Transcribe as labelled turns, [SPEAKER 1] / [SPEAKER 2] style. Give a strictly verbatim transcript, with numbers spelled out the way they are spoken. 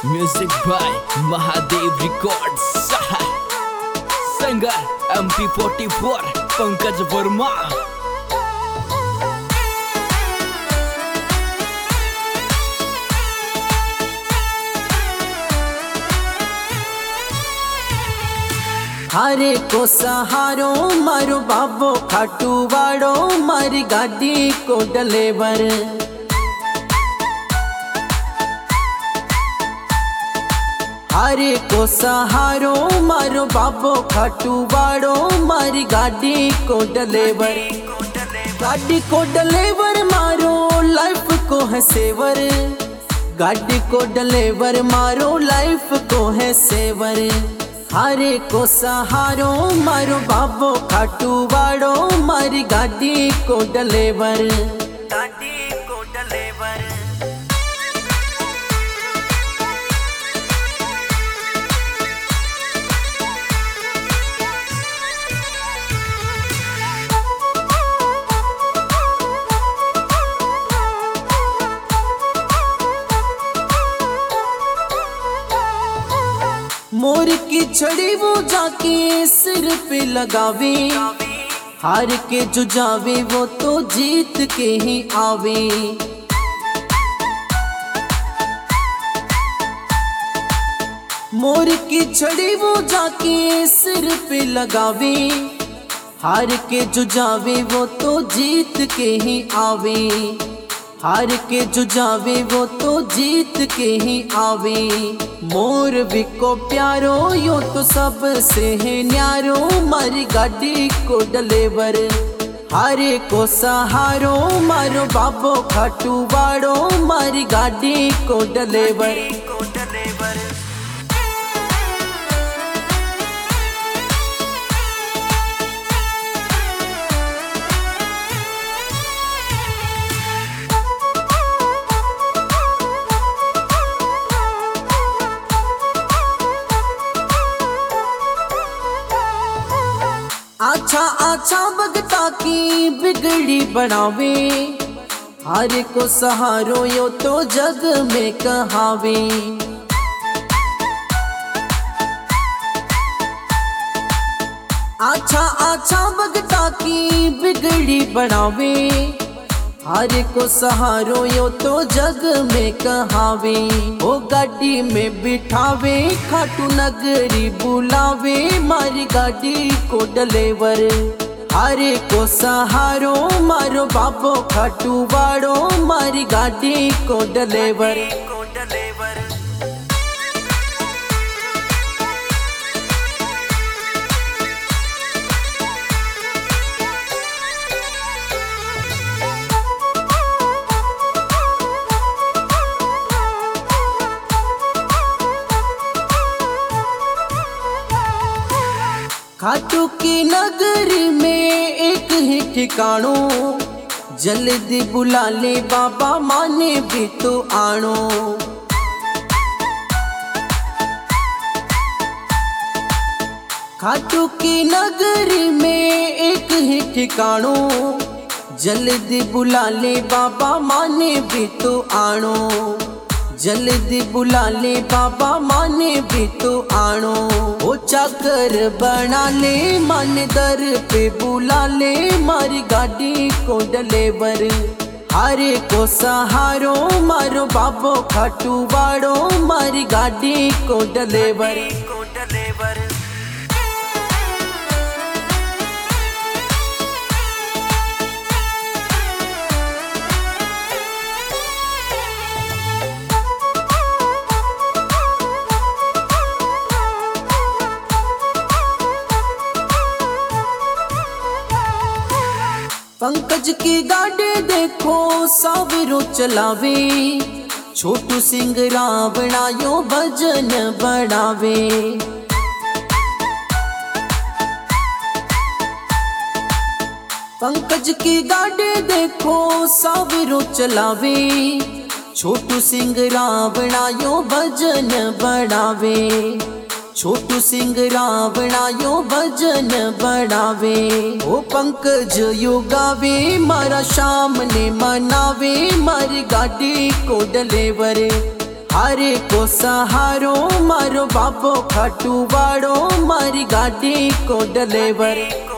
[SPEAKER 1] Music by Mahadev Records. Singer M P forty-four Pankaj Verma.
[SPEAKER 2] हारे को सहारो मारो बाबो खाटू वाड़ो मारी गाड़ी को डलेवर। हारे को सहारो मारो बाबो खाटू वाड़ो मारी गाड़ी को डलेवर। गाड़ी को डलेवर मारो लाइफ को है सेवर। गाड़ी को डलेवर मारो लाइफ को है सेवर। हारे को सहारो मारो बाबो खाटू वाड़ो मारी गाड़ी को डलेवर। गाड़ी को डलेवर। मोर की छड़ी वो जाके सिर पे लगावे। हार के जो जावे वो तो जीत के ही आवे। मोर की छड़ी वो जाके सिर पे लगावे। हार के जो जावे वो तो जीत के ही आवे। हार के जो जावे वो तो जीत के ही आवे। मोर बिको प्यारो यो तो सब से है न्यारो मारी गाड़ी को डलेवर। हारे को सहारो मारो बाबो खाटू वाड़ो मारी गाड़ी को डलेवर। अच्छा अच्छा भगता की बिगड़ी बनावे। हारे को सहारो यो तो जग में कहावे। अच्छा अच्छा भगता की बिगड़ी बनावे। हारे को सहारो यो तो जग में कहावे। ओ गाड़ी में बिठावे खाटू नगरी बुलावे मारी गाड़ी को डलेवर। हारे को सहारो मारो बाबो खाटू वाड़ो मारी गाड़ी को डलेवर। खाटू की नगरी में एक ही ठिकानो। जल्दी बुला ले बाबा माने भी तो आनो। खाटू की नगरी में एक ही ठिकानो। जल्दी बुला ले बाबा माने भी तो आनो। जल्दी बुला ले बाबा माने भी तो आनो। ओ चाकर बना ले मन दर पे बुला ले मारी गाड़ी को डलेवर। हारे को सहारो मारो बाबो खाटू वाड़ो मारी गाड़ी को डलेवर। पंकज की गाड़ी देखो सावरो चलावे। छोटू सिंह रावणा यो भजन बढ़ावे। पंकज की गाड़ी देखो सावरो चलावे। छोटू सिंह रावणा यो भजन बढ़ावे। छोटू सिंह रावणा यो भजन बढ़ावे। ओ पंकज यो गावे मारा शाम ने मनावे मारी गाड़ी को डलेवर। हारे को सहारो मारो बाबो खाटू वाड़ो मारी गाड़ी को डलेवर।